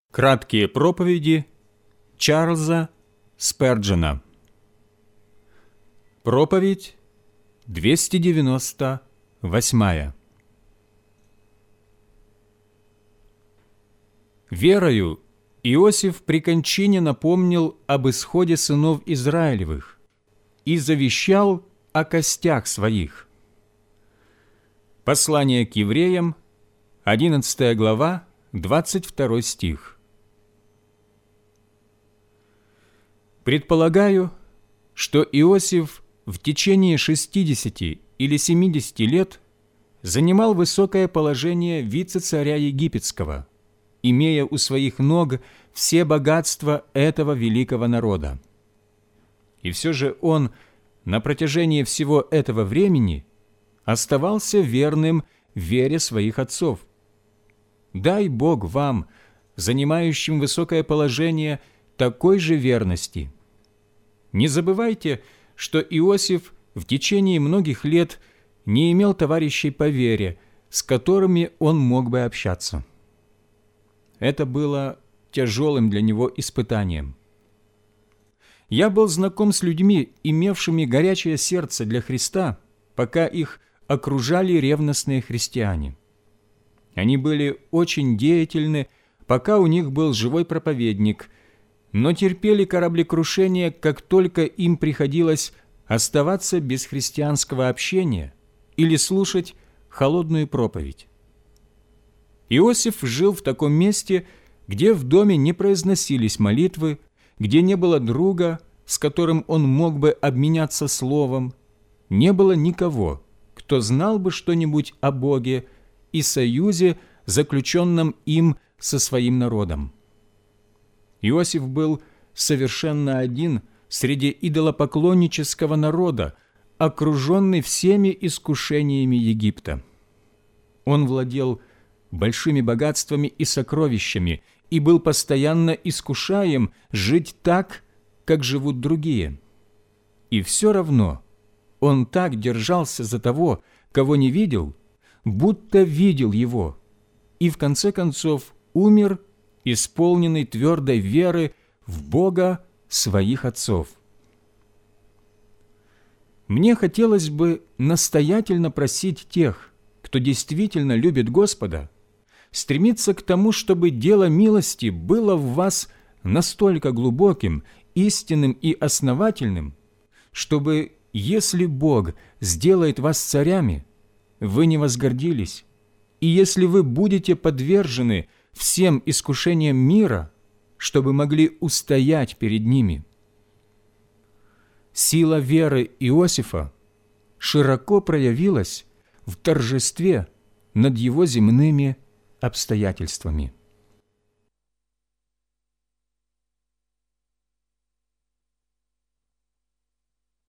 Краткие проповеди Чарльза Сперджена. Проповедь 298. Верою Иосиф при кончине напомнил об исходе сынов Израилевых и завещал о костях своих. Послание к евреям, 11 глава, 22 стих. Предполагаю, что Иосиф в течение 60 или 70 лет занимал высокое положение вице-царя египетского, имея у своих ног все богатства этого великого народа. И все же он на протяжении всего этого времени оставался верным вере своих отцов. Дай Бог вам, занимающим высокое положение, такой же верности. Не забывайте, что Иосиф в течение многих лет не имел товарищей по вере, с которыми он мог бы общаться. Это было тяжелым для него испытанием. Я был знаком с людьми, имевшими горячее сердце для Христа, пока их окружали ревностные христиане. Они были очень деятельны, пока у них был живой проповедник, но терпели кораблекрушение, как только им приходилось оставаться без христианского общения или слушать холодную проповедь. Иосиф жил в таком месте, где в доме не произносились молитвы, где не было друга, с которым он мог бы обменяться словом, не было никого, кто знал бы что-нибудь о Боге и союзе, заключенном им со своим народом. Иосиф был совершенно один среди идолопоклоннического народа, окруженный всеми искушениями Египта. Он владел большими богатствами и сокровищами и был постоянно искушаем жить так, как живут другие. И все равно он так держался за того, кого не видел, будто видел его, и в конце концов умер, исполненный твердой веры в Бога своих отцов. Мне хотелось бы настоятельно просить тех, кто действительно любит Господа, стремиться к тому, чтобы дело милости было в вас настолько глубоким, истинным и основательным, чтобы, если Бог сделает вас царями, вы не возгордились, и если вы будете подвержены всем искушениям мира, чтобы могли устоять перед ними. Сила веры Иосифа широко проявилась в торжестве над его земными обстоятельствами.